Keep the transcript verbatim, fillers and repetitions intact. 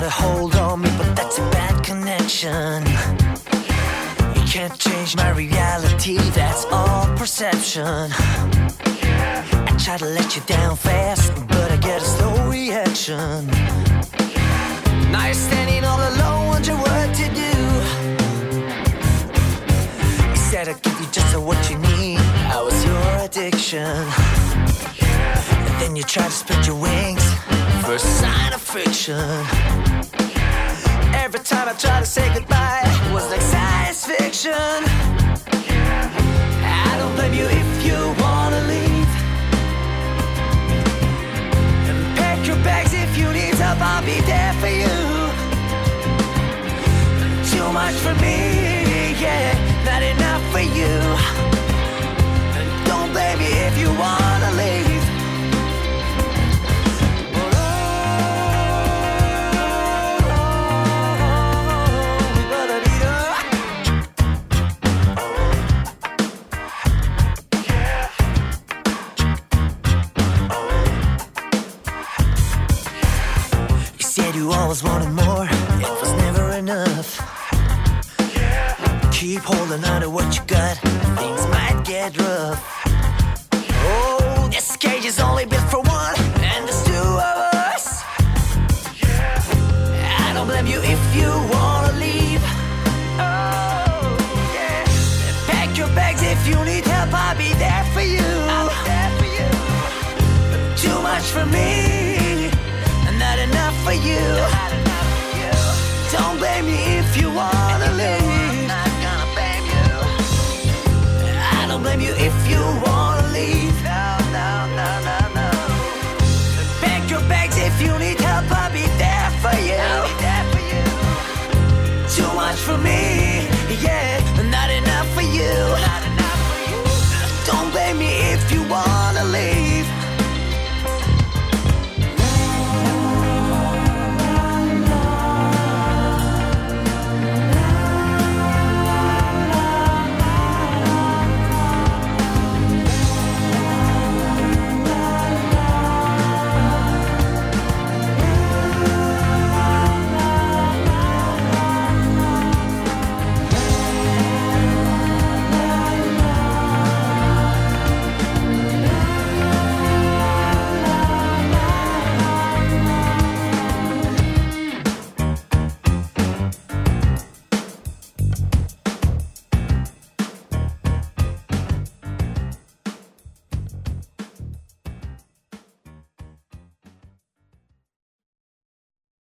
a hold on me, but that's a bad connection. You can't change my reality, that's all perception. I try to let you down fast, but I get a slow reaction. Now you're standing all alone, wondering what to do. You said I'd give you just what you need, I was your addiction. And then you try to spread your wings, first sign of friction. Every time I try to say goodbye, it was like science fiction. I don't blame you if you wanna leave. And pack your bags if you need help, I'll be there for you. Too much for me, yeah, not enough for you. And don't blame me if you wanna leave. You always wanted more, it was never enough. Keep holding on to what you got, things might get rough. Oh, this cage is only built for one, and there's two of us. I don't blame you if you wanna leave. Oh, yeah. Pack your bags if you need help, I'll be there for you. I'll be there for you. But too much for me, not enough for you. Not enough for you. Don't blame me if you wanna leave. I'm not gonna blame you. I don't blame you if you wanna leave.